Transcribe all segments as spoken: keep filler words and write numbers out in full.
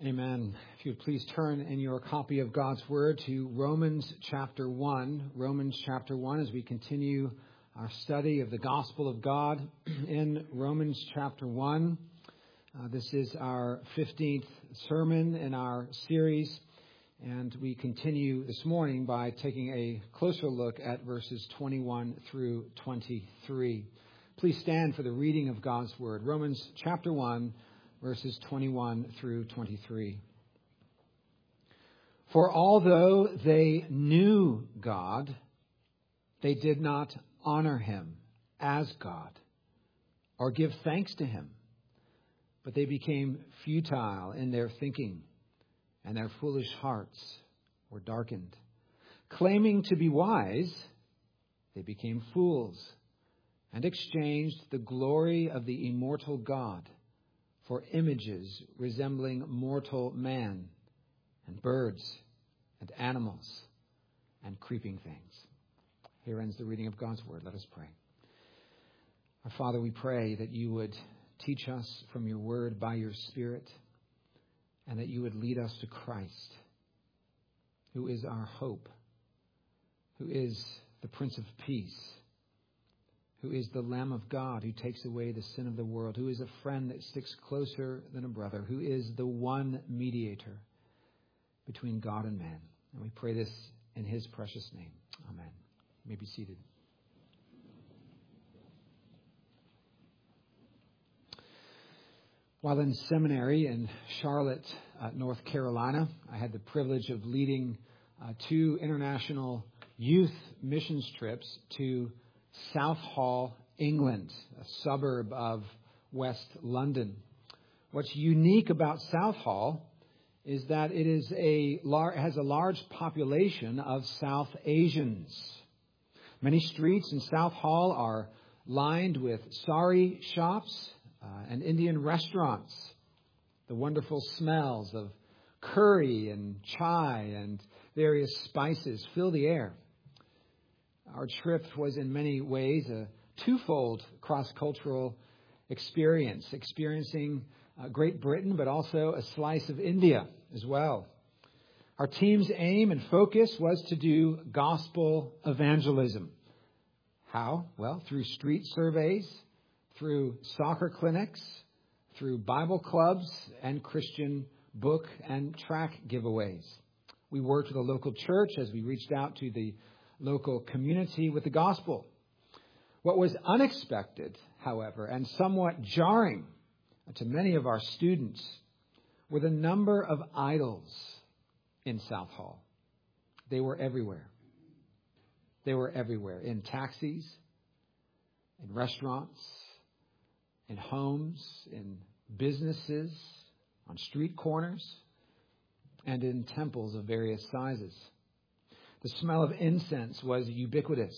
Amen. If you would please turn in your copy of God's Word to Romans chapter one. Romans chapter one as we continue our study of the gospel of God in Romans chapter one. Uh, this is our fifteenth sermon in our series, and we continue this morning by taking a closer look at verses twenty-one through twenty-three. Please stand for the reading of God's Word. Romans chapter one, verses twenty-one through twenty-three. For although they knew God, they did not honor him as God or give thanks to him, but they became futile in their thinking, and their foolish hearts were darkened. Claiming to be wise, they became fools and exchanged the glory of the immortal God for images resembling mortal man and birds and animals and creeping things. Here ends the reading of God's Word. Let us pray. Our Father, we pray that you would teach us from your Word by your Spirit, and that you would lead us to Christ, who is our hope, who is the Prince of Peace, who is the Lamb of God who takes away the sin of the world, who is a friend that sticks closer than a brother, who is the one mediator between God and man. And we pray this in his precious name. Amen. You may be seated. While in seminary in Charlotte, uh, North Carolina, I had the privilege of leading uh, two international youth missions trips to Southall, England, a suburb of West London. What's unique about Southall is that it is a lar- has a large population of South Asians. Many streets in Southall are lined with sari shops uh, and Indian restaurants. The wonderful smells of curry and chai and various spices fill the air. Our trip was in many ways a twofold cross-cultural experience, experiencing uh, Great Britain, but also a slice of India as well. Our team's aim and focus was to do gospel evangelism. How? Well, through street surveys, through soccer clinics, through Bible clubs, and Christian book and track giveaways. We worked with a local church as we reached out to the local community with the gospel. What was unexpected, however, and somewhat jarring to many of our students were the number of idols in Southall. They were everywhere. They were everywhere, in taxis, in restaurants, in homes, in businesses, on street corners, and in temples of various sizes. The smell of incense was ubiquitous,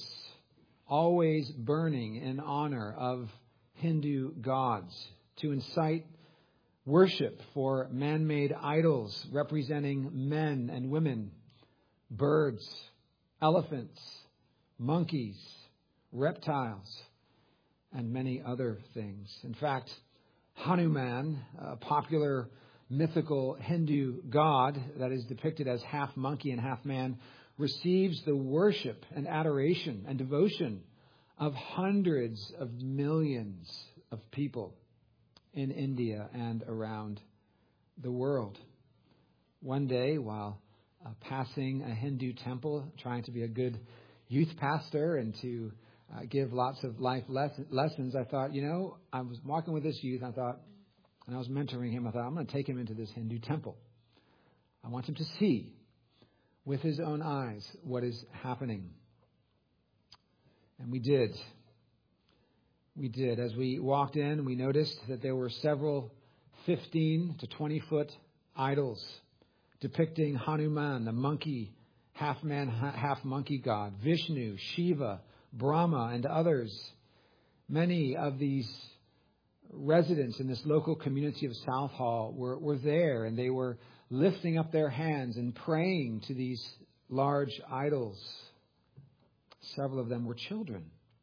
always burning in honor of Hindu gods to incite worship for man-made idols representing men and women, birds, elephants, monkeys, reptiles, and many other things. In fact, Hanuman, a popular mythical Hindu god that is depicted as half monkey and half man, receives the worship and adoration and devotion of hundreds of millions of people in India and around the world. One day, while uh, passing a Hindu temple, trying to be a good youth pastor and to uh, give lots of life les- lessons, I thought, you know, I was walking with this youth, I thought, and I was mentoring him, I thought, I'm going to take him into this Hindu temple. I want him to see with his own eyes what is happening. And we did. We did. As we walked in, we noticed that there were several fifteen to twenty foot idols depicting Hanuman, the monkey, half man, half monkey god, Vishnu, Shiva, Brahma, and others. Many of these residents in this local community of Southall were, were there, and they were lifting up their hands and praying to these large idols. Several of them were children.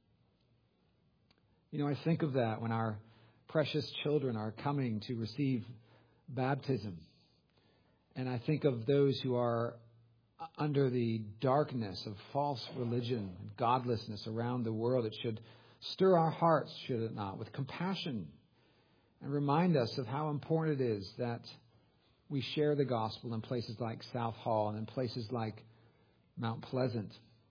You know, I think of that when our precious children are coming to receive baptism. And I think of those who are under the darkness of false religion and godlessness around the world. It should stir our hearts, should it not, with compassion and remind us of how important it is that we share the gospel in places like South Hall and in places like Mount Pleasant.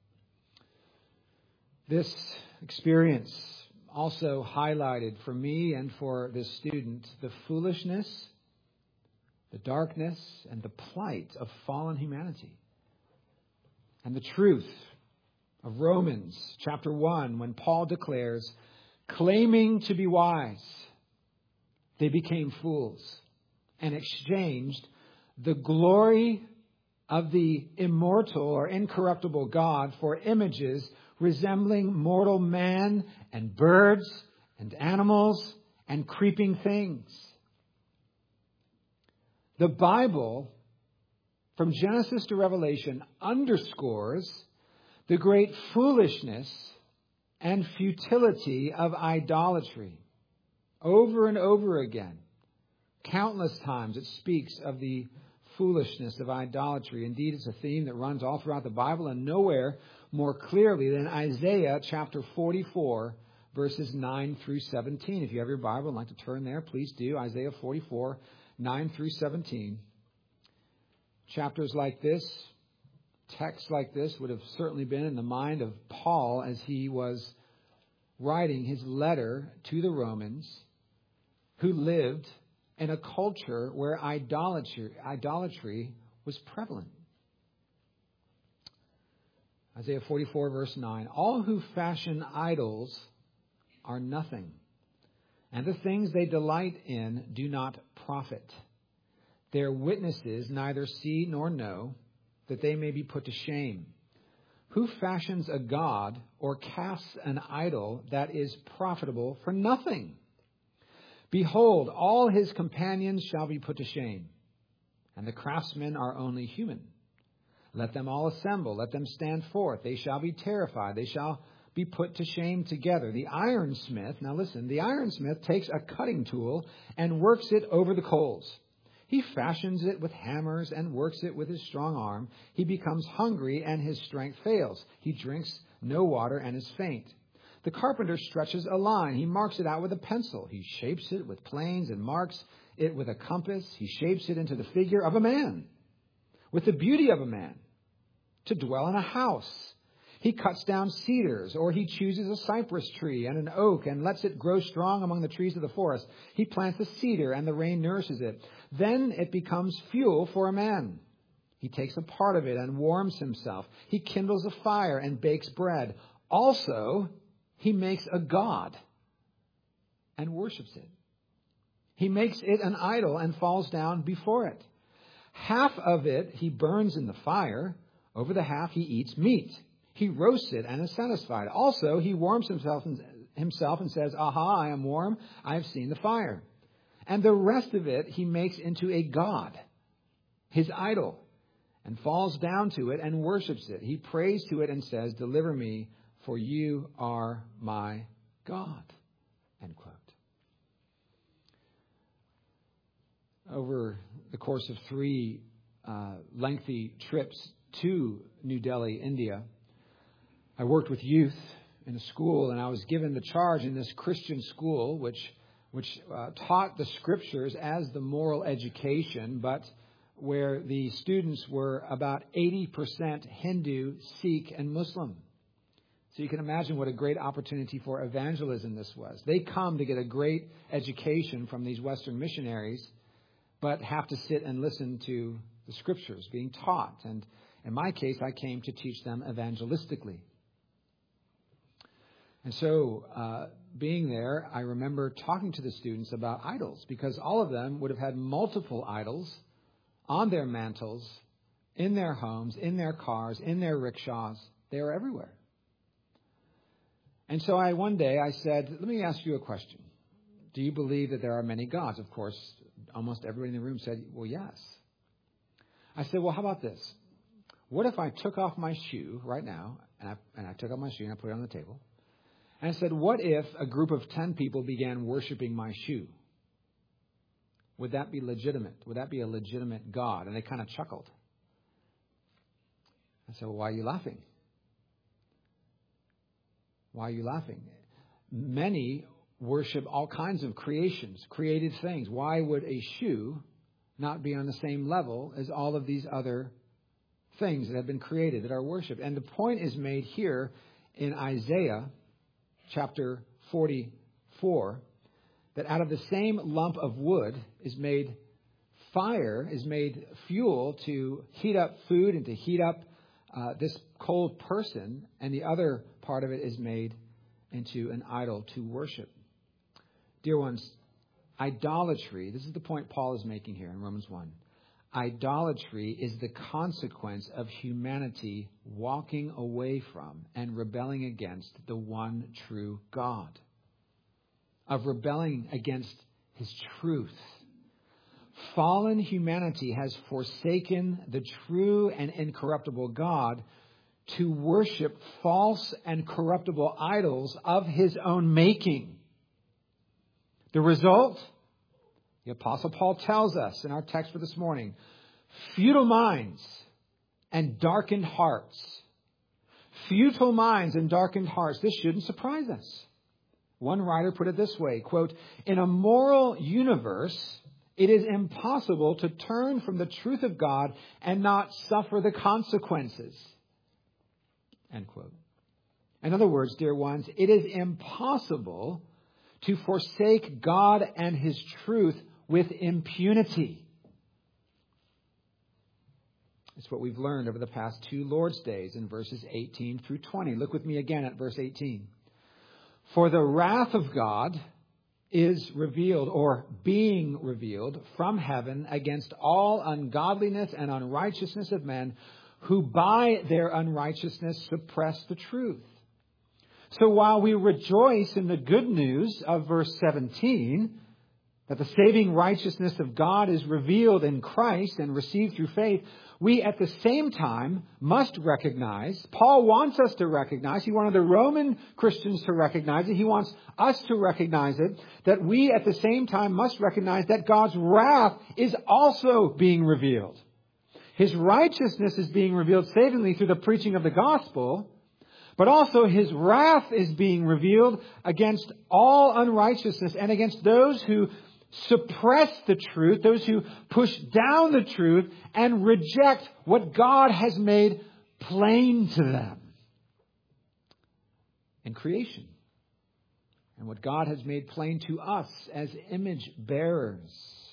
This experience also highlighted for me and for this student the foolishness, the darkness, and the plight of fallen humanity. And the truth of Romans chapter one, when Paul declares, claiming to be wise, they became fools and exchanged the glory of the immortal or incorruptible God for images resembling mortal man and birds and animals and creeping things. The Bible, from Genesis to Revelation, underscores the great foolishness and futility of idolatry. Over and over again, countless times it speaks of the foolishness of idolatry. Indeed, it's a theme that runs all throughout the Bible, and nowhere more clearly than Isaiah chapter forty-four, verses nine through seventeen. If you have your Bible and like to turn there, please do. Isaiah forty-four, nine through seventeen. Chapters like this, texts like this would have certainly been in the mind of Paul as he was writing his letter to the Romans, who lived in a culture where idolatry, idolatry was prevalent. Isaiah forty-four, verse nine. All who fashion idols are nothing, and the things they delight in do not profit. Their witnesses neither see nor know, that they may be put to shame. Who fashions a god or casts an idol that is profitable for nothing? Behold, all his companions shall be put to shame, and the craftsmen are only human. Let them all assemble, let them stand forth. They shall be terrified, they shall be put to shame together. The ironsmith, now listen, the ironsmith takes a cutting tool and works it over the coals. He fashions it with hammers and works it with his strong arm. He becomes hungry and his strength fails. He drinks no water and is faint. The carpenter stretches a line. He marks it out with a pencil. He shapes it with planes and marks it with a compass. He shapes it into the figure of a man, with the beauty of a man, to dwell in a house. He cuts down cedars, or he chooses a cypress tree and an oak and lets it grow strong among the trees of the forest. He plants a cedar and the rain nourishes it. Then it becomes fuel for a man. He takes a part of it and warms himself. He kindles a fire and bakes bread. Also, he makes a god and worships it. He makes it an idol and falls down before it. Half of it he burns in the fire. Over the half he eats meat. He roasts it and is satisfied. Also, he warms himself and, himself and says, aha, I am warm. I have seen the fire. And the rest of it he makes into a god, his idol, and falls down to it and worships it. He prays to it and says, deliver me, for you are my God. End quote. Over the course of three uh, lengthy trips to New Delhi, India, I worked with youth in a school, and I was given the charge in this Christian school, which which uh, taught the scriptures as the moral education, but where the students were about eighty percent Hindu, Sikh, and Muslim. So you can imagine what a great opportunity for evangelism this was. They come to get a great education from these Western missionaries, but have to sit and listen to the scriptures being taught. And in my case, I came to teach them evangelistically. And so, uh, being there, I remember talking to the students about idols, because all of them would have had multiple idols on their mantles, in their homes, in their cars, in their rickshaws. They were everywhere. And so I one day I said, let me ask you a question. Do you believe that there are many gods? Of course, almost everybody in the room said, well, yes. I said, well, how about this? What if I took off my shoe right now, and I, and I took off my shoe and I put it on the table, and I said, what if a group of ten people began worshiping my shoe? Would that be legitimate? Would that be a legitimate God? And they kind of chuckled. I said, well, why are you laughing? Why are you laughing? Many worship all kinds of creations, created things. Why would a shoe not be on the same level as all of these other things that have been created that are worshipped? And the point is made here in Isaiah chapter forty-four, that out of the same lump of wood is made fire, is made fuel to heat up food and to heat up uh, this cold person, and the other part of it is made into an idol to worship. Dear ones, idolatry, this is the point Paul is making here in Romans one. Idolatry is the consequence of humanity walking away from and rebelling against the one true God, of rebelling against His truth. Fallen humanity has forsaken the true and incorruptible God to worship false and corruptible idols of his own making. The result, the Apostle Paul tells us in our text for this morning, futile minds and darkened hearts. Futile minds and darkened hearts. This shouldn't surprise us. One writer put it this way, quote, in a moral universe, it is impossible to turn from the truth of God and not suffer the consequences. End quote. In other words, dear ones, it is impossible to forsake God and His truth with impunity. It's what we've learned over the past two Lord's Days in verses eighteen through twenty. Look with me again at verse eighteen. For the wrath of God is revealed, or being revealed, from heaven against all ungodliness and unrighteousness of men who by their unrighteousness suppress the truth. So while we rejoice in the good news of verse seventeen, that the saving righteousness of God is revealed in Christ and received through faith, we at the same time must recognize, Paul wants us to recognize, he wanted the Roman Christians to recognize it, he wants us to recognize it, that we at the same time must recognize that God's wrath is also being revealed. His righteousness is being revealed savingly through the preaching of the gospel, but also His wrath is being revealed against all unrighteousness and against those who suppress the truth, those who push down the truth and reject what God has made plain to them in creation, and what God has made plain to us as image bearers.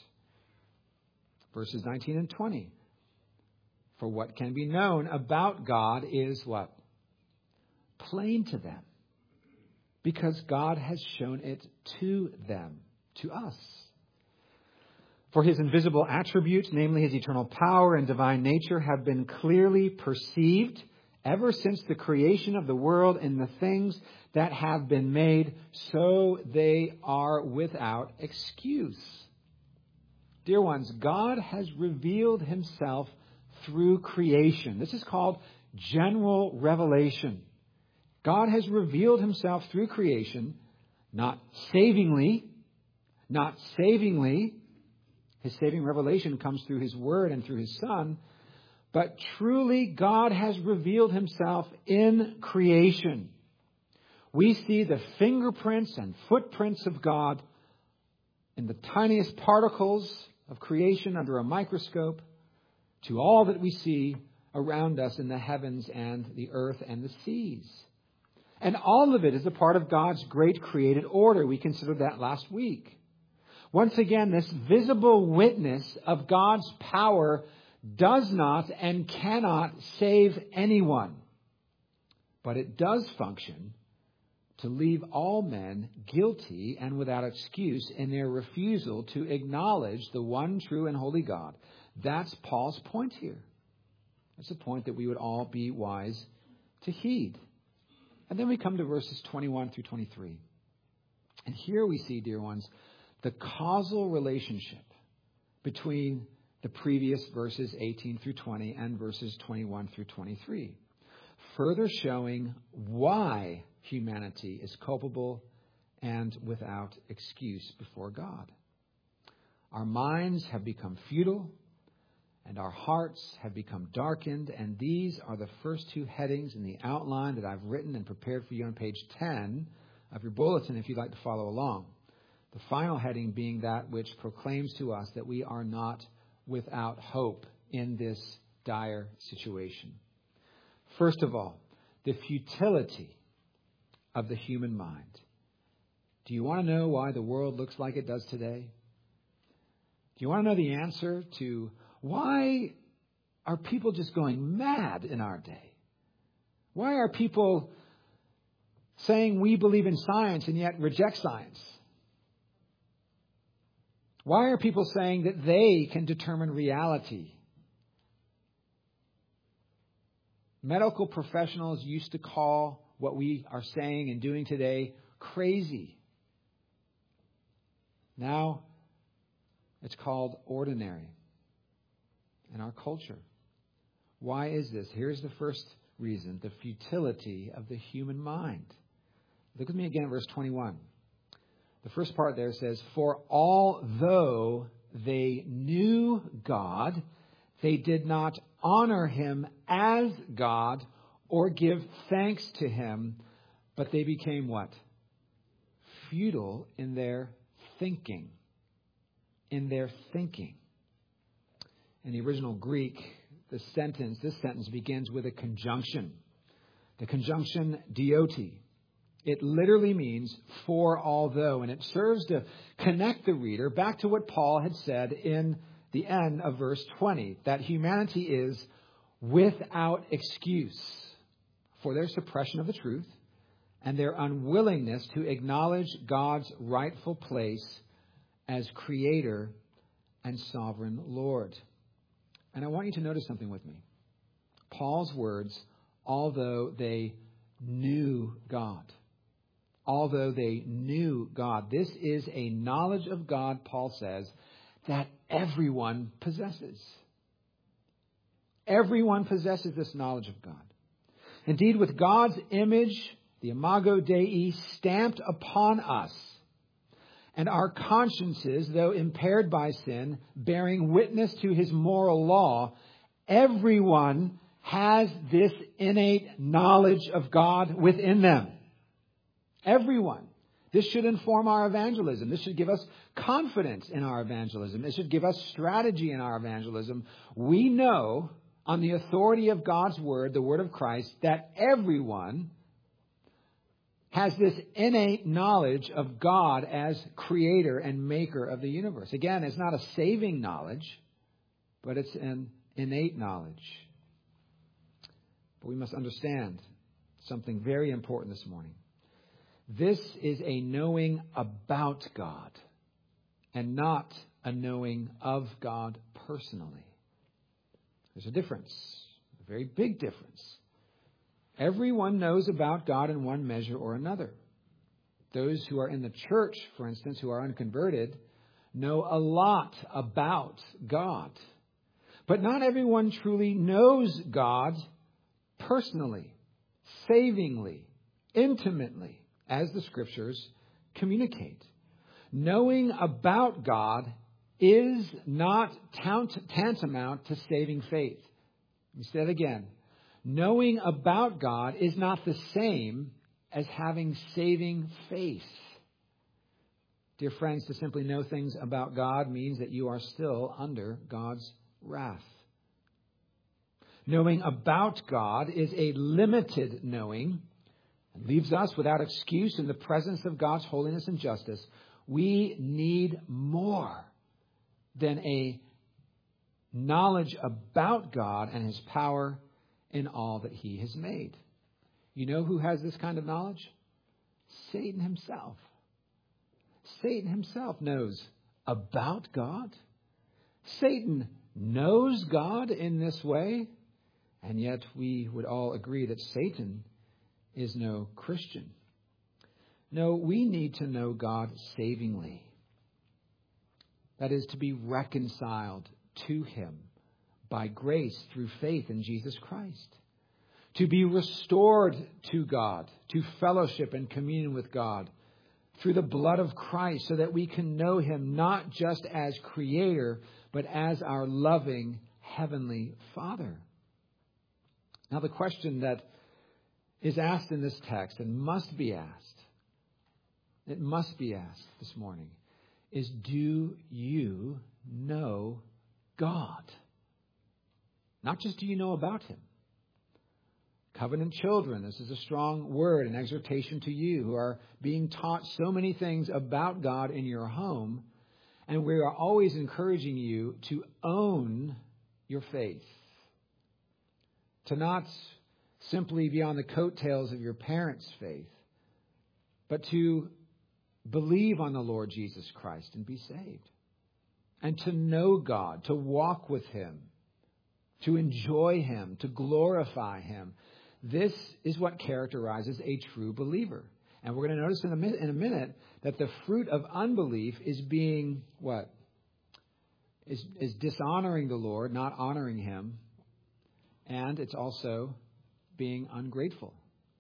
Verses nineteen and twenty. For what can be known about God is what? Plain to them, because God has shown it to them, to us. For His invisible attributes, namely His eternal power and divine nature, have been clearly perceived ever since the creation of the world in the things that have been made, so they are without excuse. Dear ones, God has revealed Himself through creation. This is called general revelation. God has revealed Himself through creation, not savingly, not savingly. His saving revelation comes through His Word and through His Son. But truly, God has revealed Himself in creation. We see the fingerprints and footprints of God in the tiniest particles of creation under a microscope to all that we see around us in the heavens and the earth and the seas. And all of it is a part of God's great created order. We considered that last week. Once again, this visible witness of God's power does not and cannot save anyone. But it does function to leave all men guilty and without excuse in their refusal to acknowledge the one true and holy God. That's Paul's point here. That's a point that we would all be wise to heed. And then we come to verses twenty-one through twenty-three. And here we see, dear ones, the causal relationship between the previous verses eighteen through twenty and verses twenty-one through twenty-three, further showing why humanity is culpable and without excuse before God. Our minds have become futile, and our hearts have become darkened. And these are the first two headings in the outline that I've written and prepared for you on page ten of your bulletin if you'd like to follow along. The final heading being that which proclaims to us that we are not without hope in this dire situation. First of all, the futility of the human mind. Do you want to know why the world looks like it does today? Do you want to know the answer to why are people just going mad in our day? Why are people saying we believe in science and yet reject science? Why are people saying that they can determine reality? Medical professionals used to call what we are saying and doing today crazy. Now it's called ordinary in our culture. Why is this? Here's the first reason, the futility of the human mind. Look with me again at verse twenty-one. The first part there says, for although they knew God, they did not honor him as God or give thanks to him, but they became what? Futile in their thinking. In their thinking. In the original Greek, the sentence, this sentence begins with a conjunction. The conjunction dioti. It literally means for although, and it serves to connect the reader back to what Paul had said in the end of verse twenty, that humanity is without excuse for their suppression of the truth and their unwillingness to acknowledge God's rightful place as Creator and Sovereign Lord. And I want you to notice something with me. Paul's words, although they knew God. Although they knew God. This is a knowledge of God, Paul says, that everyone possesses. Everyone possesses this knowledge of God. Indeed, with God's image, the imago Dei, stamped upon us, and our consciences, though impaired by sin, bearing witness to his moral law, everyone has this innate knowledge of God within them. Everyone. This should inform our evangelism. This should give us confidence in our evangelism. It should give us strategy in our evangelism. We know, on the authority of God's word, the word of Christ, that everyone has this innate knowledge of God as creator and maker of the universe. Again, it's not a saving knowledge, but it's an innate knowledge. But we must understand something very important this morning. This is a knowing about God and not a knowing of God personally. There's a difference, a very big difference. Everyone knows about God in one measure or another. Those who are in the church, for instance, who are unconverted, know a lot about God. But not everyone truly knows God personally, savingly, intimately, as the Scriptures communicate. Knowing about God is not tant- tantamount to saving faith. Let me say that again. Knowing about God is not the same as having saving faith. Dear friends, to simply know things about God means that you are still under God's wrath. Knowing about God is a limited knowing and leaves us without excuse in the presence of God's holiness and justice. We need more than a knowledge about God and his power in all that he has made. You know who has this kind of knowledge? Satan himself. Satan himself knows about God. Satan knows God in this way, and yet we would all agree that Satan is no Christian. No, we need to know God savingly. That is, to be reconciled to him by grace through faith in Jesus Christ. To be restored to God, to fellowship and communion with God through the blood of Christ so that we can know him not just as creator, but as our loving heavenly Father. Now, the question that is asked in this text and must be asked, it must be asked this morning, is do you know God? Not just do you know about him. Covenant children, this is a strong word, an exhortation to you who are being taught so many things about God in your home. And we are always encouraging you to own your faith. To not simply be on the coattails of your parents' faith, but to believe on the Lord Jesus Christ and be saved. And to know God, to walk with him, to enjoy him, to glorify him. This is what characterizes a true believer. And we're going to notice in a minute, in a minute that the fruit of unbelief is being what? Is, is dishonoring the Lord, not honoring him. And it's also being ungrateful.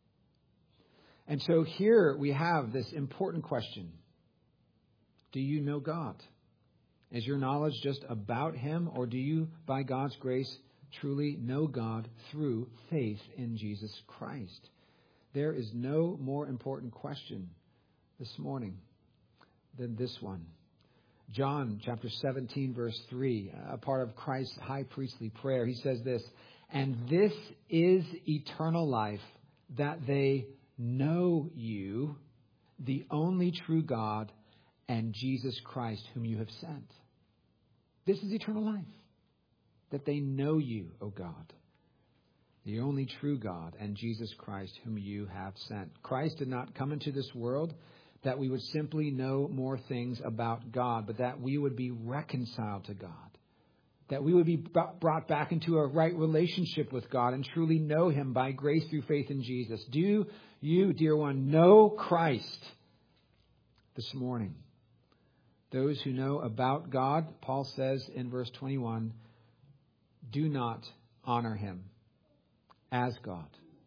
And so here we have this important question. Do you know God? Is your knowledge just about him, or do you, by God's grace, truly know God through faith in Jesus Christ? There is no more important question this morning than this one. John chapter seventeen, verse three, a part of Christ's high priestly prayer. He says this, "And this is eternal life, that they know you, the only true God, and Jesus Christ, whom you have sent." This is eternal life, that they know you, O God, the only true God, and Jesus Christ, whom you have sent. Christ did not come into this world that we would simply know more things about God, but that we would be reconciled to God, that we would be brought back into a right relationship with God and truly know him by grace through faith in Jesus. Do you, dear one, know Christ this morning? Those who know about God, Paul says in verse twenty-one, do not honor him as God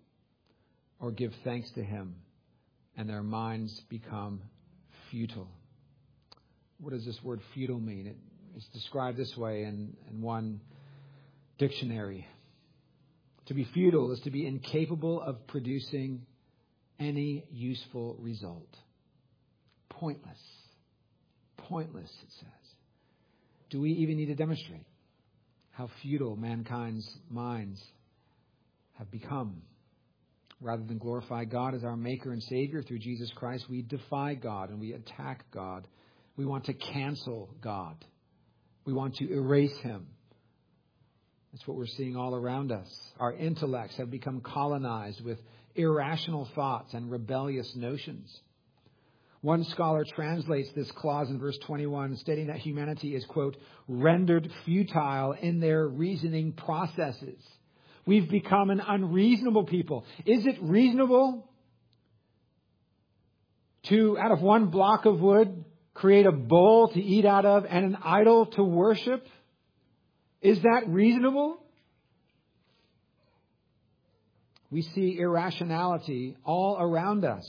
or give thanks to him, and their minds become futile. What does this word futile mean? It, it's described this way in, in one dictionary. To be futile is to be incapable of producing any useful result. Pointless. Pointless, it says. Do we even need to demonstrate how futile mankind's minds have become? Rather than glorify God as our Maker and Savior through Jesus Christ, we defy God and we attack God. We want to cancel God. We want to erase him. That's what we're seeing all around us. Our intellects have become colonized with irrational thoughts and rebellious notions. One scholar translates this clause in verse twenty-one, stating that humanity is, quote, rendered futile in their reasoning processes. We've become an unreasonable people. Is it reasonable to, out of one block of wood, create a bowl to eat out of and an idol to worship? Is that reasonable? We see irrationality all around us.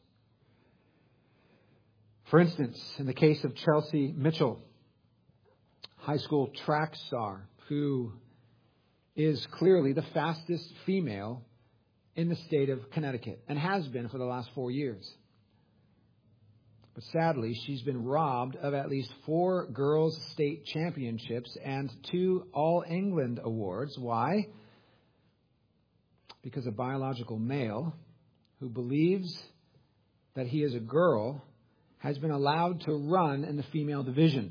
For instance, in the case of Chelsea Mitchell, high school track star, who is clearly the fastest female in the state of Connecticut and has been for the last four years. But sadly, she's been robbed of at least four girls' state championships and two All England awards. Why? Because a biological male who believes that he is a girl has been allowed to run in the female division.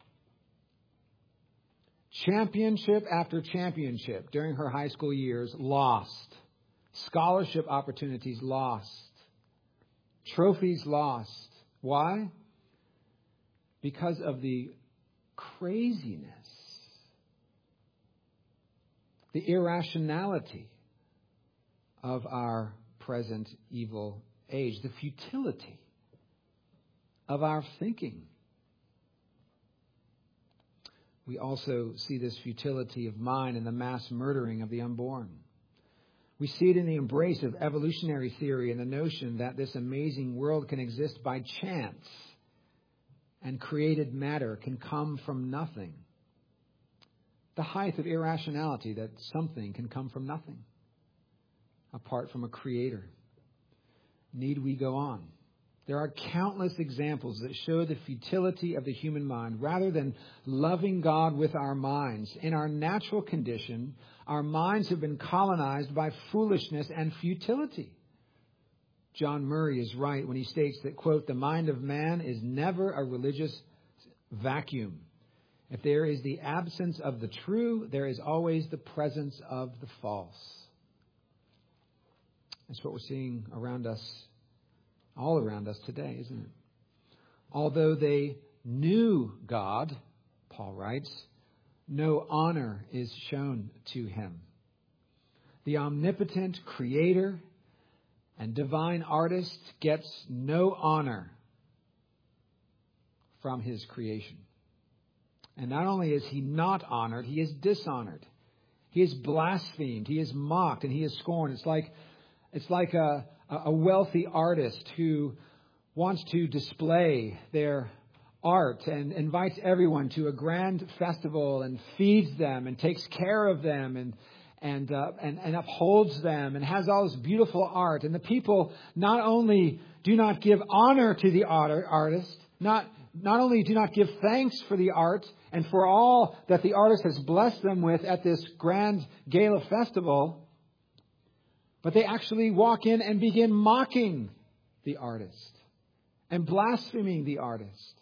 Championship after championship during her high school years lost. Scholarship opportunities lost. Trophies lost. Why? Because of the craziness, the irrationality of our present evil age, the futility of our thinking. We also see this futility of mind in the mass murdering of the unborn. We see it in the embrace of evolutionary theory and the notion that this amazing world can exist by chance and created matter can come from nothing. The height of irrationality that something can come from nothing apart from a creator. Need we go on? There are countless examples that show the futility of the human mind. Rather than loving God with our minds, in our natural condition, our minds have been colonized by foolishness and futility. John Murray is right when he states that, quote, the mind of man is never a religious vacuum. If there is the absence of the true, there is always the presence of the false. That's what we're seeing around us, all around us today, isn't it? Although they knew God, Paul writes, no honor is shown to him. The omnipotent creator and divine artist gets no honor from his creation. And not only is he not honored, he is dishonored. He is blasphemed, he is mocked, and he is scorned. It's like it's like a, a wealthy artist who wants to display their art and invites everyone to a grand festival and feeds them and takes care of them and and uh, and, and upholds them and has all this beautiful art. And the people not only do not give honor to the artist, not not only do not give thanks for the art and for all that the artist has blessed them with at this grand gala festival, but they actually walk in and begin mocking the artist and blaspheming the artist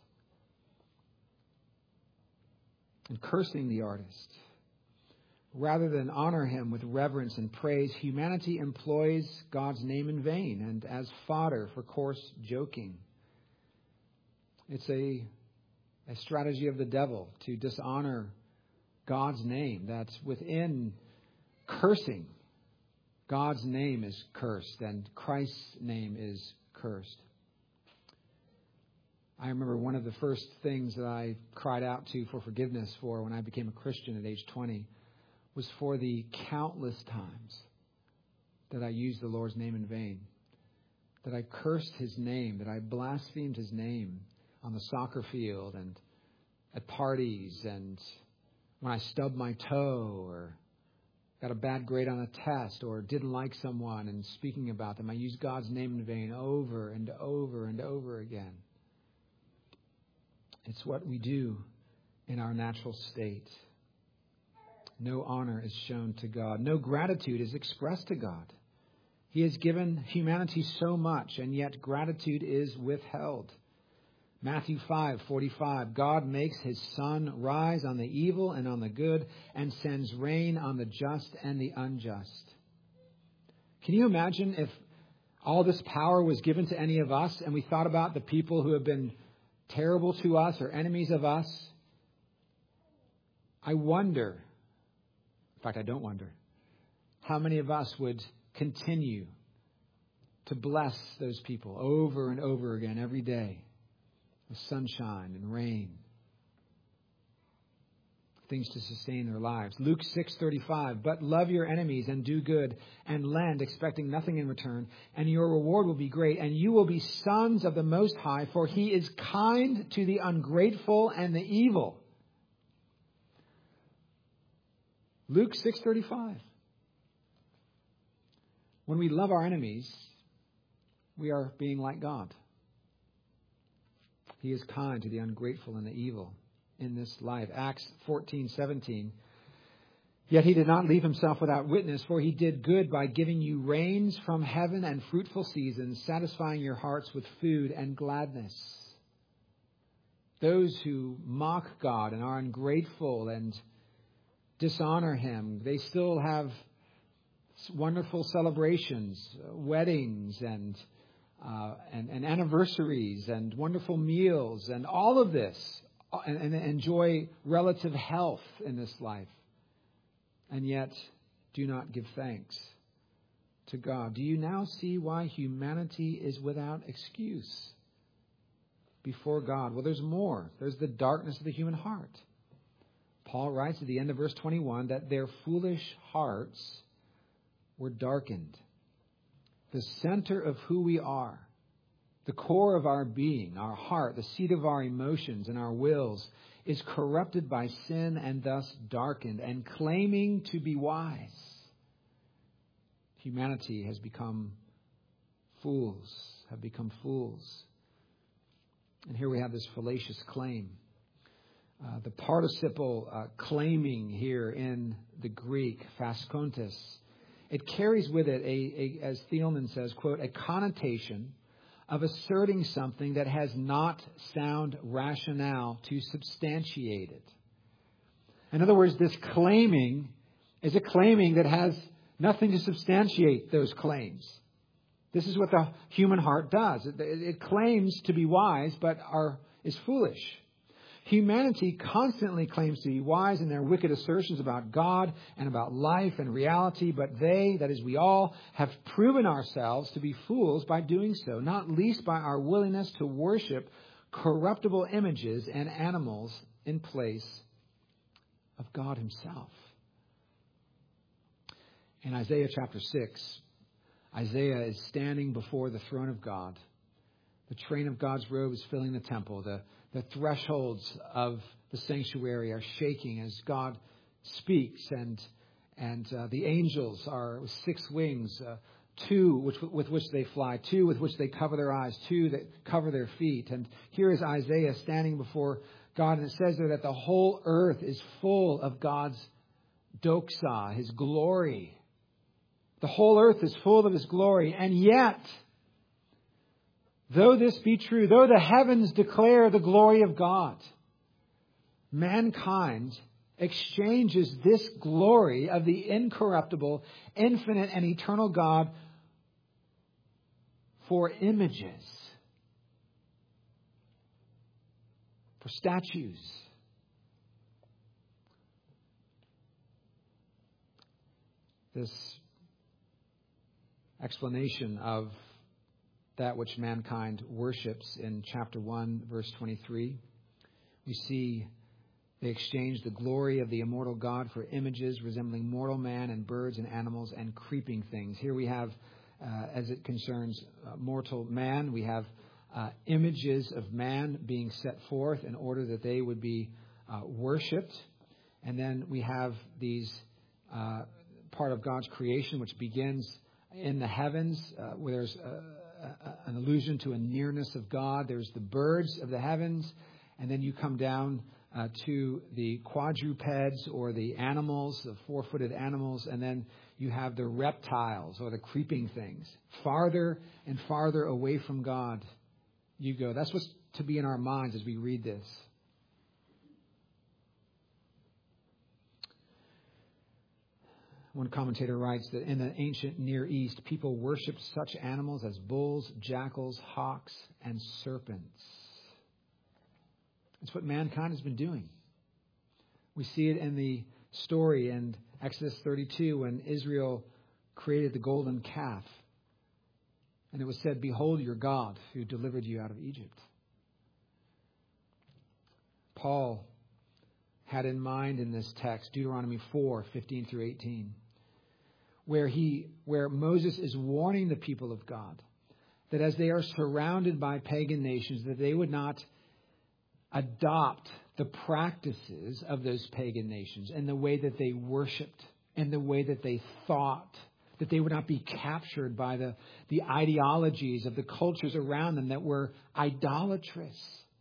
and cursing the artist. Rather than honor him with reverence and praise, humanity employs God's name in vain and as fodder for coarse joking. It's a, a strategy of the devil to dishonor God's name. That's within cursing. God's name is cursed and Christ's name is cursed. I remember one of the first things that I cried out to for forgiveness for when I became a Christian at age twenty was for the countless times that I used the Lord's name in vain, that I cursed his name, that I blasphemed his name on the soccer field and at parties and when I stubbed my toe or got a bad grade on a test or didn't like someone and speaking about them. I used God's name in vain over and over and over again. It's what we do in our natural state. No honor is shown to God. No gratitude is expressed to God. He has given humanity so much, and yet gratitude is withheld. Matthew five forty-five, God makes his sun rise on the evil and on the good and sends rain on the just and the unjust. Can you imagine if all this power was given to any of us and we thought about the people who have been terrible to us or enemies of us? I wonder, in fact, I don't wonder, how many of us would continue to bless those people over and over again every day with sunshine and rain, things to sustain their lives. Luke six thirty-five, but love your enemies and do good and lend, expecting nothing in return, and your reward will be great, and you will be sons of the Most High, for he is kind to the ungrateful and the evil. Luke six thirty-five. When we love our enemies, we are being like God. He is kind to the ungrateful and the evil in this life. Acts fourteen seventeen. Yet he did not leave himself without witness, for he did good by giving you rains from heaven and fruitful seasons, satisfying your hearts with food and gladness. Those who mock God and are ungrateful and dishonor him, they still have wonderful celebrations, weddings and Uh, and, and anniversaries and wonderful meals and all of this, and, and enjoy relative health in this life, and yet do not give thanks to God. Do you now see why humanity is without excuse before God? Well, there's more. There's the darkness of the human heart. Paul writes at the end of verse twenty-one that their foolish hearts we're darkened. The center of who we are, the core of our being, our heart, the seat of our emotions and our wills, is corrupted by sin and thus darkened. And claiming to be wise, humanity has become fools, have become fools. And here we have this fallacious claim. Uh, the participle uh, claiming here in the Greek, phaskontes, it carries with it, a, a, as Thielman says, quote, a connotation of asserting something that has not sound rationale to substantiate it. In other words, this claiming is a claiming that has nothing to substantiate those claims. This is what the human heart does. It, it claims to be wise, but are, is foolish. Humanity constantly claims to be wise in their wicked assertions about God and about life and reality, but they, that is we all, have proven ourselves to be fools by doing so, not least by our willingness to worship corruptible images and animals in place of God Himself. In Isaiah chapter six, Isaiah is standing before the throne of God. The train of God's robe is filling the temple. The The thresholds of the sanctuary are shaking as God speaks, and and uh, the angels are with six wings, uh, two which, with which they fly, two with which they cover their eyes, two that cover their feet. And here is Isaiah standing before God, and it says there that the whole earth is full of God's doxa, His glory. The whole earth is full of His glory, and yet, though this be true, though the heavens declare the glory of God, mankind exchanges this glory of the incorruptible, infinite, and eternal God for images, for statues. This explanation of that which mankind worships in chapter one, verse twenty-three. We see they exchange the glory of the immortal God for images resembling mortal man and birds and animals and creeping things. Here we have, uh, as it concerns uh, mortal man, we have uh, images of man being set forth in order that they would be uh, worshipped. And then we have these uh, part of God's creation, which begins in the heavens, uh, where there's uh, an allusion to a nearness of God. There's the birds of the heavens, and then you come down uh, to the quadrupeds or the animals, the four-footed animals, and then you have the reptiles or the creeping things. Farther and farther away from God you go. That's what's to be in our minds as we read this. One commentator writes that in the ancient Near East, people worshipped such animals as bulls, jackals, hawks, and serpents. It's what mankind has been doing. We see it in the story in Exodus thirty-two when Israel created the golden calf. And it was said, "Behold your God who delivered you out of Egypt." Paul had in mind in this text, Deuteronomy four, fifteen through eighteen, where he, where Moses is warning the people of God that as they are surrounded by pagan nations, that they would not adopt the practices of those pagan nations and the way that they worshipped and the way that they thought, that they would not be captured by the, the ideologies of the cultures around them that were idolatrous.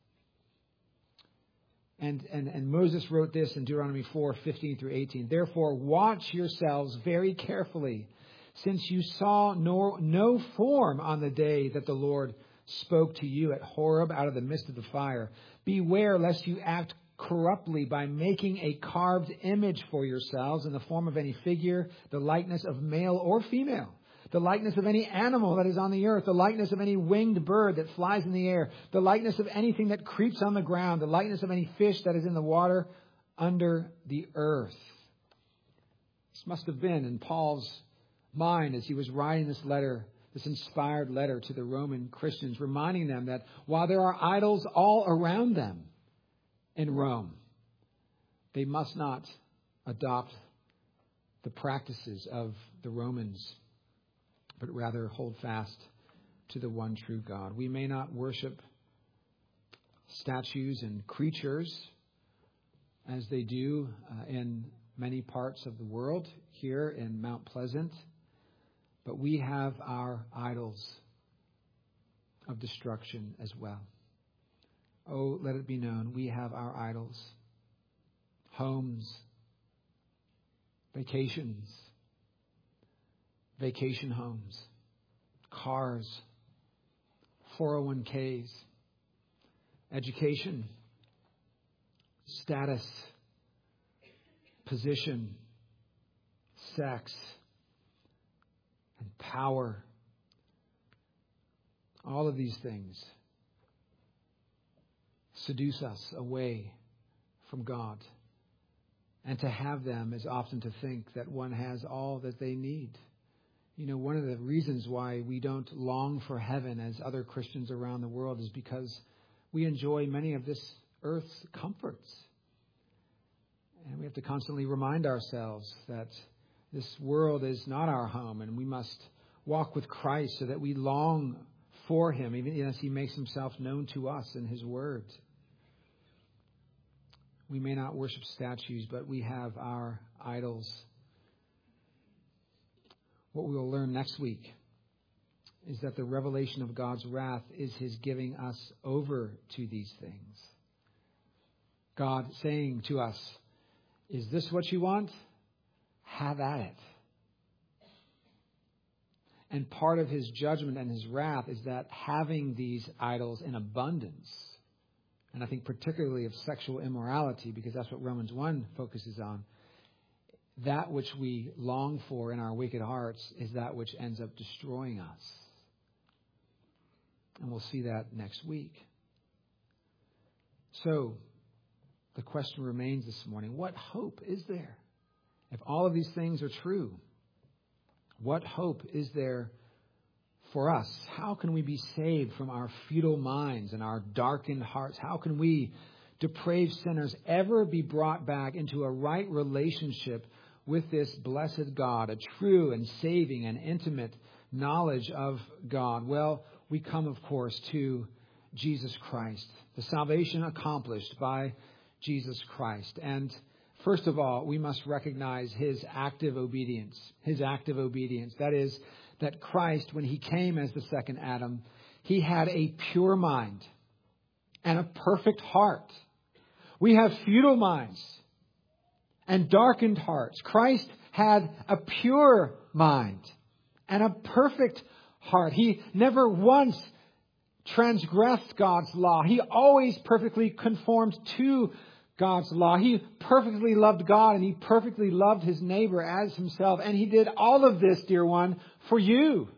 And, and, and Moses wrote this in Deuteronomy four, fifteen through eighteen. "Therefore, watch yourselves very carefully, since you saw no, no form on the day that the Lord spoke to you at Horeb out of the midst of the fire. Beware lest you act corruptly by making a carved image for yourselves in the form of any figure, the likeness of male or female, the likeness of any animal that is on the earth, the likeness of any winged bird that flies in the air, the likeness of anything that creeps on the ground, the likeness of any fish that is in the water under the earth." This must have been in Paul's mind as he was writing this letter, this inspired letter to the Roman Christians, reminding them that while there are idols all around them in Rome, they must not adopt the practices of the Romans, but rather hold fast to the one true God. We may not worship statues and creatures as they do uh, in many parts of the world here in Mount Pleasant, but we have our idols of destruction as well. Oh, let it be known, we have our idols. Homes, vacations, vacation homes, cars, four oh one k's, education, status, position, sex, and power. All of these things seduce us away from God. And to have them is often to think that one has all that they need. You know, one of the reasons why we don't long for heaven as other Christians around the world is because we enjoy many of this earth's comforts. And we have to constantly remind ourselves that this world is not our home, and we must walk with Christ so that we long for Him, even as He makes Himself known to us in His Word. We may not worship statues, but we have our idols. What we will learn next week is that the revelation of God's wrath is His giving us over to these things. God saying to us, is this what you want? Have at it. And part of His judgment and His wrath is that having these idols in abundance, and I think particularly of sexual immorality, because that's what Romans one focuses on, that which we long for in our wicked hearts is that which ends up destroying us. And we'll see that next week. So, the question remains this morning, what hope is there? If all of these things are true, what hope is there for us? How can we be saved from our futile minds and our darkened hearts? How can we, depraved sinners, ever be brought back into a right relationship with this blessed God, a true and saving and intimate knowledge of God? Well, we come, of course, to Jesus Christ, the salvation accomplished by Jesus Christ. And first of all, we must recognize His active obedience. His active obedience. That is, that Christ, when He came as the second Adam, He had a pure mind and a perfect heart. We have futile minds and darkened hearts. Christ had a pure mind and a perfect heart. He never once transgressed God's law. He always perfectly conformed to God's law. He perfectly loved God, and He perfectly loved His neighbor as Himself. And He did all of this, dear one, for you.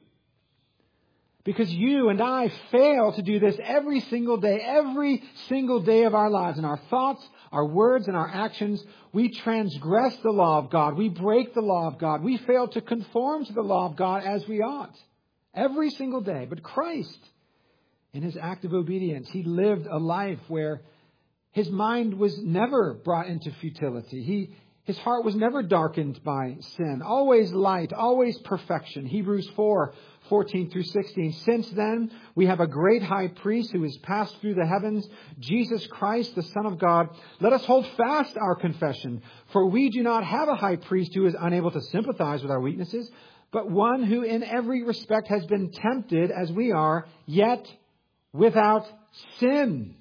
Because you and I fail to do this every single day, every single day of our lives. In our thoughts, our words, and our actions, we transgress the law of God. We break the law of God. We fail to conform to the law of God as we ought. Every single day. But Christ, in His act of obedience, He lived a life where His mind was never brought into futility. He, his heart was never darkened by sin. Always light, always perfection. Hebrews four, fourteen through sixteen. Since then, we have a great high priest who has passed through the heavens, Jesus Christ, the Son of God. Let us hold fast our confession, for we do not have a high priest who is unable to sympathize with our weaknesses, but one who in every respect has been tempted as we are, yet without sin.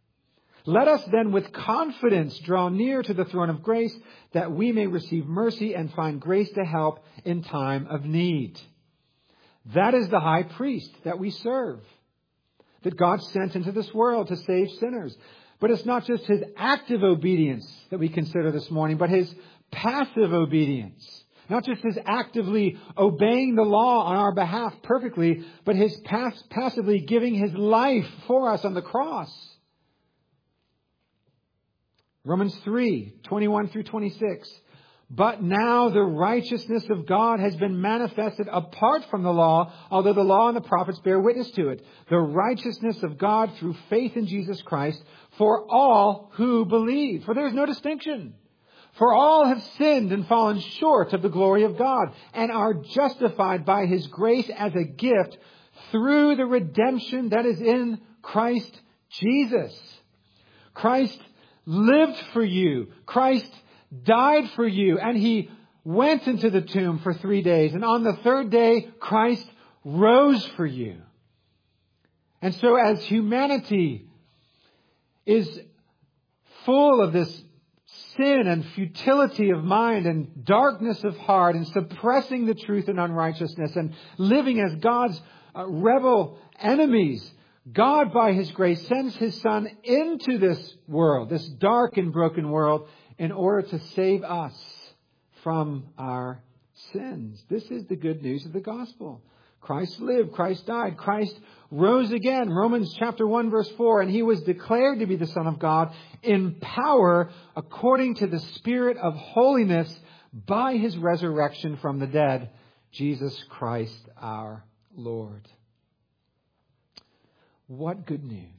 Let us then with confidence draw near to the throne of grace, that we may receive mercy and find grace to help in time of need. That is the high priest that we serve, that God sent into this world to save sinners. But it's not just His active obedience that we consider this morning, but His passive obedience. Not just His actively obeying the law on our behalf perfectly, but His pass- passively giving His life for us on the cross. Romans three, twenty-one through twenty-six. But now the righteousness of God has been manifested apart from the law, although the law and the prophets bear witness to it. The righteousness of God through faith in Jesus Christ for all who believe. For there is no distinction. For all have sinned and fallen short of the glory of God, and are justified by His grace as a gift through the redemption that is in Christ Jesus. Christ lived for you. Christ died for you, and He went into the tomb for three days. And on the third day, Christ rose for you. And so as humanity is full of this sin and futility of mind and darkness of heart and suppressing the truth and unrighteousness and living as God's uh, rebel enemies, God, by His grace, sends His Son into this world, this dark and broken world, in order to save us from our sins. This is the good news of the gospel. Christ lived, Christ died, Christ rose again. Romans chapter one verse four, and He was declared to be the Son of God in power according to the Spirit of holiness by His resurrection from the dead, Jesus Christ our Lord. What good news.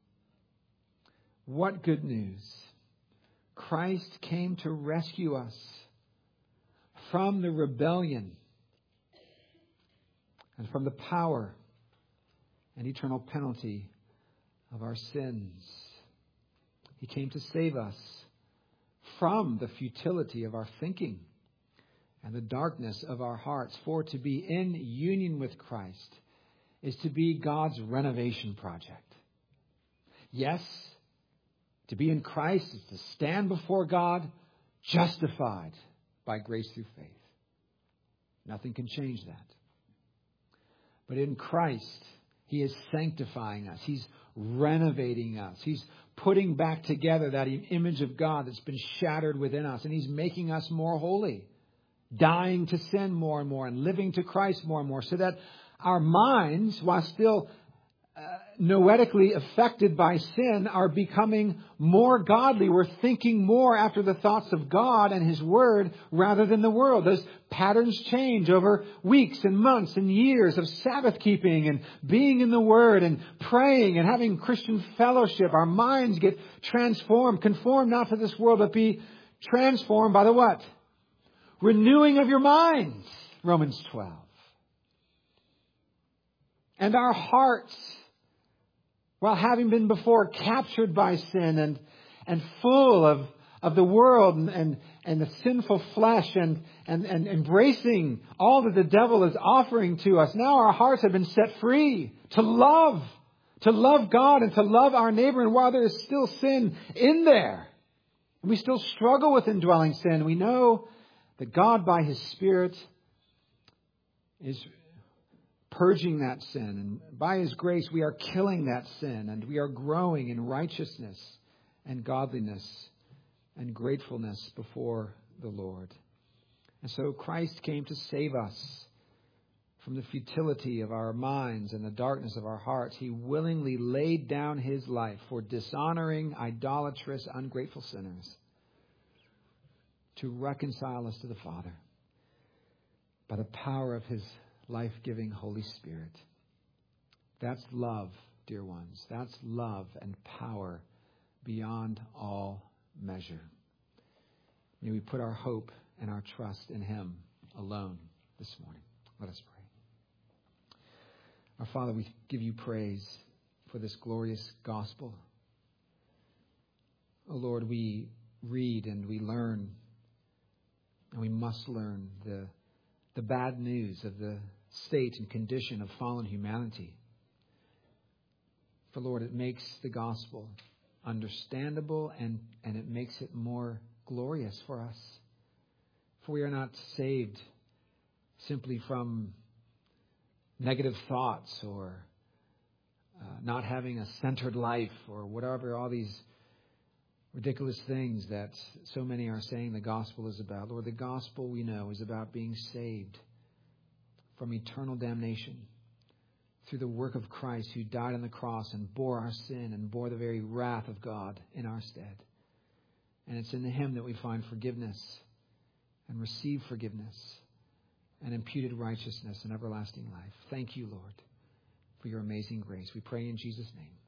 What good news. Christ came to rescue us from the rebellion and from the power and eternal penalty of our sins. He came to save us from the futility of our thinking and the darkness of our hearts. For to be in union with Christ is to be God's renovation project. Yes, to be in Christ is to stand before God justified by grace through faith. Nothing can change that. But in Christ, He is sanctifying us. He's renovating us. He's putting back together that image of God that's been shattered within us. And He's making us more holy, dying to sin more and more and living to Christ more and more, so that our minds, while still uh, noetically affected by sin, are becoming more godly. We're thinking more after the thoughts of God and His Word rather than the world. Those patterns change over weeks and months and years of Sabbath keeping and being in the Word and praying and having Christian fellowship. Our minds get transformed, conformed not to this world, but be transformed by the what? Renewing of your minds. Romans twelve. And our hearts, while having been before captured by sin and, and full of, of the world and, and, and the sinful flesh and, and, and embracing all that the devil is offering to us, now our hearts have been set free to love, to love God and to love our neighbor. And while there is still sin in there, and we still struggle with indwelling sin, we know that God, by His Spirit, is purging that sin. And by His grace, we are killing that sin. And we are growing in righteousness and godliness and gratefulness before the Lord. And so Christ came to save us from the futility of our minds and the darkness of our hearts. He willingly laid down His life for dishonoring, idolatrous, ungrateful sinners to reconcile us to the Father by the power of His life-giving Holy Spirit. That's love, dear ones. That's love and power beyond all measure. May we put our hope and our trust in Him alone this morning. Let us pray. Our Father, we give You praise for this glorious gospel. Oh Lord, we read and we learn, and we must learn the, the bad news of the state and condition of fallen humanity. For Lord, it makes the gospel understandable and, and it makes it more glorious for us. For we are not saved simply from negative thoughts or uh, not having a centered life or whatever, all these ridiculous things that so many are saying the gospel is about. Lord, the gospel, we know, is about being saved from eternal damnation through the work of Christ, who died on the cross and bore our sin and bore the very wrath of God in our stead. And it's in Him that we find forgiveness and receive forgiveness and imputed righteousness and everlasting life. Thank You, Lord, for Your amazing grace. We pray in Jesus' name.